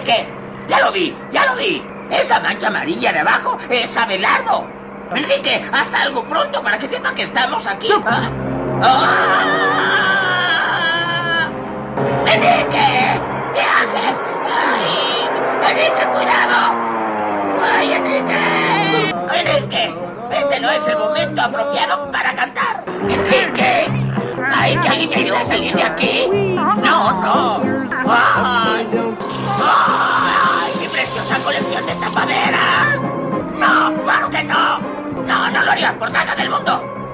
¡Enrique! ¡Ya lo vi! ¡Ya lo vi! Esa mancha amarilla de abajo es Abelardo. Enrique, haz algo pronto para que sepan que estamos aquí. ¡Enrique! ¿Qué haces? ¡Ay! ¡Enrique, cuidado! ¡Ay, Enrique! ¡Enrique! Este no es el momento apropiado para cantar. ¡Enrique! ¡Ay, que alguien me ayude a salir de aquí! ¡No! ¡Ay! ¡Ay! ¡Mi preciosa colección de tapaderas! ¡No! ¡Claro que no! ¡No lo haría por nada del mundo!